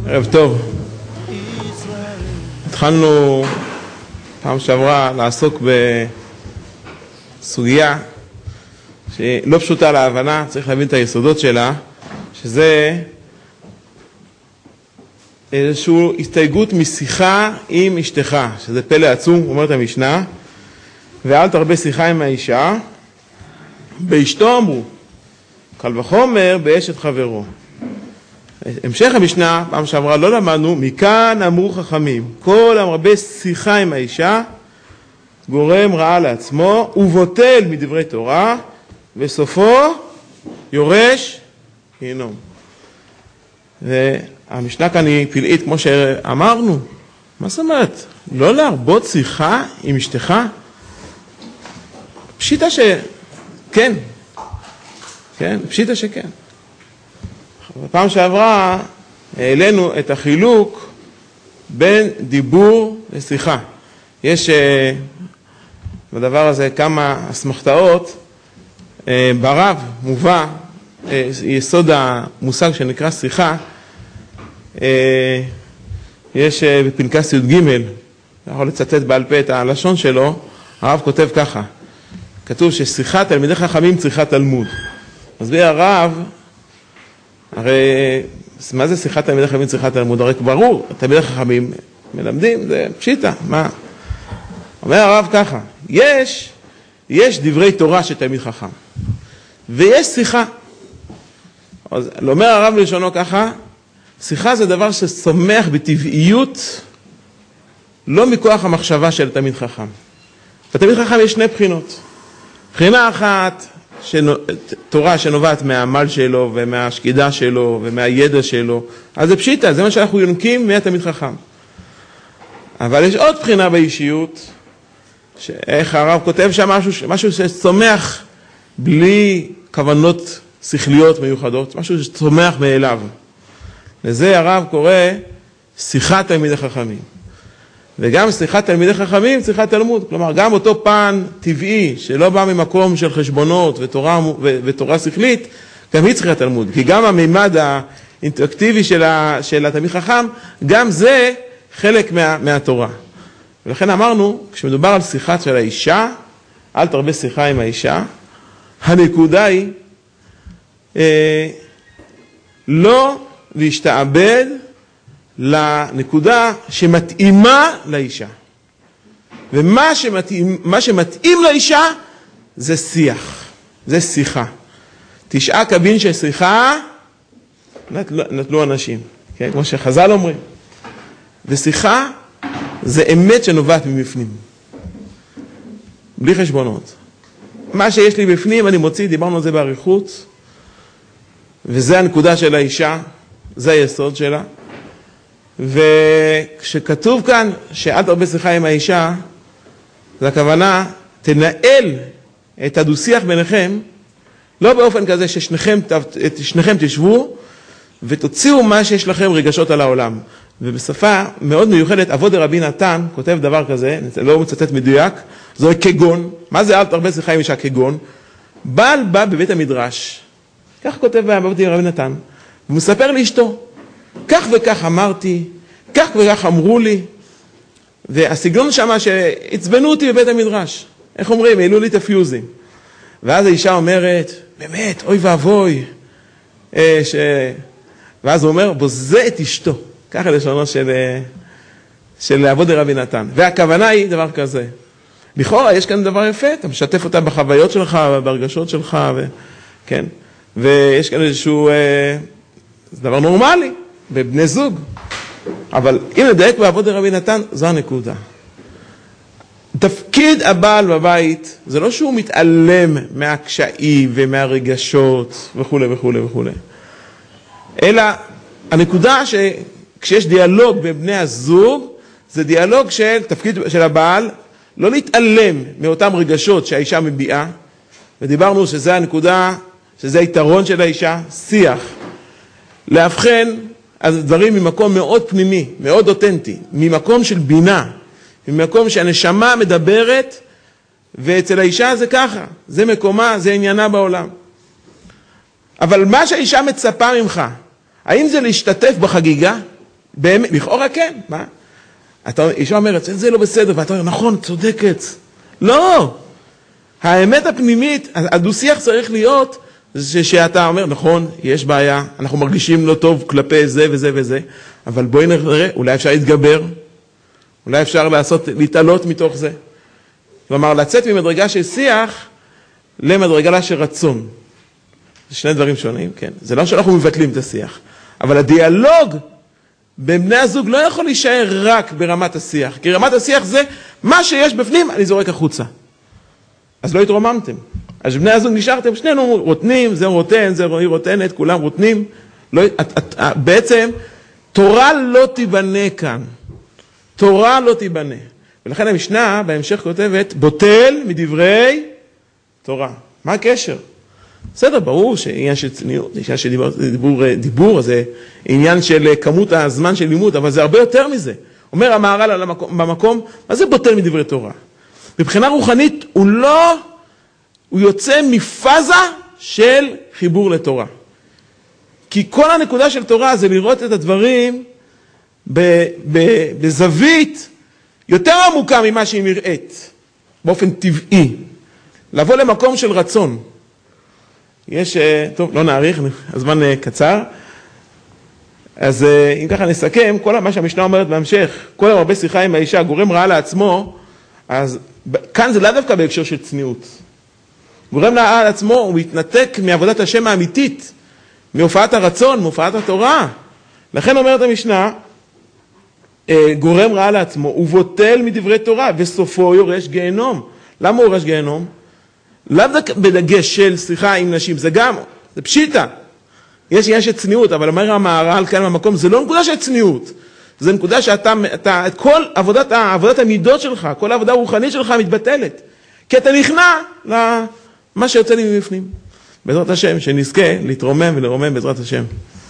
ערב טוב. התחלנו פעם שעברה לעסוק בסוגיה שלא פשוטה להבנה, צריך להבין את היסודות שלה, שזה איזושהי הסתייגות משיחה עם אשתך, שזה פלא עצום, אומרת המשנה, ואל תרבה שיחה עם האישה, באשתו אמרו, קל וחומר באשת חברו. המשך המשנה, פעם שעברה לא למדנו, מכאן אמרו חכמים, כל המרבה שיחה עם האישה, גורם רעה לעצמו, ובוטל מדברי תורה, וסופו יורש גיהנום. והמשנה כאן היא פלאית, כמו שאמרנו. מה זאת אומרת? לא להרבות שיחה עם אשתך? פשיטה שכן. כן, פשיטה שכן. בפעם שעברה העלינו את החילוק בין דיבור לשיחה. יש בדבר הזה כמה אסמכתאות. ברב מובא יסוד המושג שנקרא שיחה. יש בפנקס י"ג, יכול לצטט בעל פה את הלשון שלו, הרב כותב ככה, כתוב ששיחה תלמידי חכמים צריכה תלמוד. מסביר הרב, הרי מה זה שיחת תלמידי חכמים צריכה תלמוד? הרי ברור, תלמידי חכמים מלמדים, זה פשיטה, מה? אומר הרב ככה, יש דברי תורה של תלמיד חכם, ויש שיחה. אז אומר הרב לשונו ככה, שיחה זה דבר שצומח בטבעיות, לא מכוח המחשבה של תלמיד חכם. בתלמיד חכם יש שני בחינות. בחינה אחת, תורה שנובעת מהעמל שלו ומהשקידה שלו ומהידע שלו, אז זה פשיטה, זה מה שאנחנו יונקים מהתלמיד חכם. אבל יש עוד בחינה באישיות, איך הרב כותב שם משהו שצומח בלי כוונות שכליות מיוחדות, משהו שצומח מאליו. לזה הרב קורא שיחת תלמידי חכמים. וגם שיחת תלמידי חכמים צריכה תלמוד. כלומר, גם אותו פן טבעי שלא בא ממקום של חשבונות ותורה שכלית, גם היא צריכה תלמוד. כי גם הממד האינטראקטיבי של התלמיד חכם, גם זה חלק מהתורה. ולכן אמרנו, כשמדובר על שיחה של האישה, אל תרבה שיחה עם האישה, הנקודה היא לא להשתעבד לנקודה שמתאימה לאישה. ומה שמתאים לאישה זה שיח, זה שיחה. 9 קבין של שיחה נטלו אנשים, כן? כמו שחז"ל אומרים. ושיחה זה אמת שנובעת מבפנים, בלי חשבונות. מה שיש לי בפנים אני מוציא, דיברנו על זה באריכות, וזה הנקודה של האישה, זה היסוד שלה. וכשכתוב כאן שאל תרבה שיחה עם האישה, זה הכוונה, תנהל את הדו-שיח ביניכם, לא באופן כזה ששניכם תשבו, ותוציאו מה שיש לכם רגשות על העולם. ובשפה מאוד מיוחדת, אבות דרבי נתן כותב דבר כזה, לא מצטט מדויק, זו כגון. מה זה אל תרבה שיחה עם אישה כגון? בעל בא בבית המדרש, כך כותב באבות דרבי נתן, ומספר לאשתו, כך וכך אמרתי, כך וכך אמרו לי, והסגנון שמה שהצבנו אותי בבית המדרש. איך אומרים? העלו לי את הפיוזים. ואז האישה אומרת, באמת, אוי ואבוי, ואז הוא אומר, בוזה את אשתו. ככה לשונו של אבות דרבי נתן. והכוונה היא דבר כזה. לכאורה יש כאן דבר יפה, אתה משתף אותה בחוויות שלך, ברגשות שלך, כן? ויש כאן איזשהו דבר נורמלי, בבני זוג. אבל אם נדייק באבות דרבי נתן, זו הנקודה. תפקיד הבעל בבית, זה לא שהוא מתעלם מהקשיים ומהרגשות וכו' וכו' וכו'. אלא הנקודה שכשיש דיאלוג בין בני הזוג, זה דיאלוג של תפקיד של הבעל, לא להתעלם מאותם רגשות שהאישה מביעה, ודיברנו שזה הנקודה, שזה היתרון של האישה, שיח. להבחן הדברים ממקום מאוד פנימי, מאוד אותנטי, ממקום של בינה, ממקום שהנשמה מדברת, ואצל האישה זה ככה, זה מקומה, זה עניינה בעולם. אבל מה שהאישה מצפה ממך, האם זה להשתתף בחגיגה? באמת, לכאורה כן, מה? אישה אומרת, זה לא בסדר, ואתה אומר, נכון, צודקת. לא! האמת הפנימית, הדו-שיח צריך להיות, שאתה אומר, נכון, יש בעיה, אנחנו מרגישים לא טוב כלפי זה וזה וזה, אבל בואי נראה, אולי אפשר להתגבר, אולי אפשר להתעלות מתוך זה. כלומר, לצאת ממדרגה של שיח למדרגה של רצון. זה שני דברים שונים, כן. זה לא שאנחנו מבטלים את השיח, אבל הדיאלוג בין בני הזוג לא יכול להישאר רק ברמת השיח, כי רמת השיח זה מה שיש בפנים, אני זורק החוצה. אז לא התרוממתם. אז בני הזוג נשארתם, שנינו רוטנים, זה רוטן, זה רוטנת, כולם רוטנים. לא, בעצם, תורה לא תיבנה כאן. תורה לא תיבנה. ולכן המשנה בהמשך כותבת, בוטל מדברי תורה. מה הקשר? בסדר, ברור שעניין של צניעות, עניין של דיבור, זה עניין של כמות הזמן של לימוד, אבל זה הרבה יותר מזה. אומר המהר"ל במקום, מה זה בוטל מדברי תורה? מבחינה רוחנית הוא יוצא מפאזה של חיבור לתורה. כי כל הנקודה של תורה זה לראות את הדברים בזווית יותר עמוקה ממה שהיא נראית, באופן טבעי. לבוא למקום של רצון. יש, טוב, לא נאריך, הזמן קצר. אז אם ככה נסכם, כל מה שהמשנה אומרת בהמשך, כל הרבה שיחה עם האישה גורם רעה לעצמו, אז כאן זה לא דווקא בהקשר של צניעות. גורם רעה לעצמו, הוא מתנתק מעבודת השם האמיתית, מהופעת הרצון, מהופעת התורה. לכן אומרת המשנה, גורם רעה לעצמו, הוא בוטל מדברי תורה, וסופו יורש גיהנום. למה הוא יורש גיהנום? לאו דווקא בדגש של שיחה עם נשים, זה גם, זה פשיטה. יש עניין של צניעות, אבל אומר המהר"ל כאן במקום, זה לא נקודה של צניעות. זה נקודה שאתה, את כל עבודת המידות שלך, כל העבודה הרוחנית שלך מתבטלת. כי אתה נכנע למה שיוצא לי מבפנים. בעזרת השם, שנזכה להתרומם ולרומם בעזרת השם.